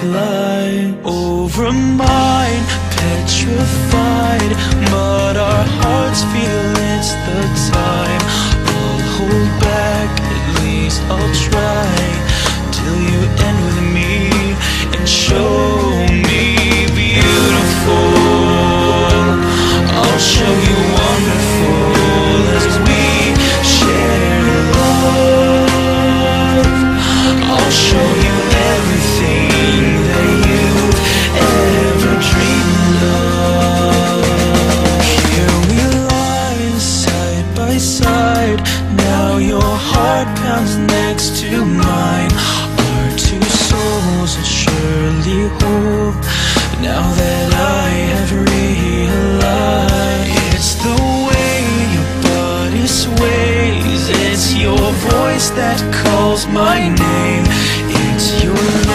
lie over mine, petrified, but our hearts feel it's the time. I'll hold back, at least I'll try, till you end with me and show me beautiful. I'll show you wonderful as we share love. I'll show you everything that you've ever dreamed of. Here we lie side by side, now your heart pounds next to mine. Our two souls are surely whole, now that I have realized. It's the way your body sways, it's your voice that calls my name, it's your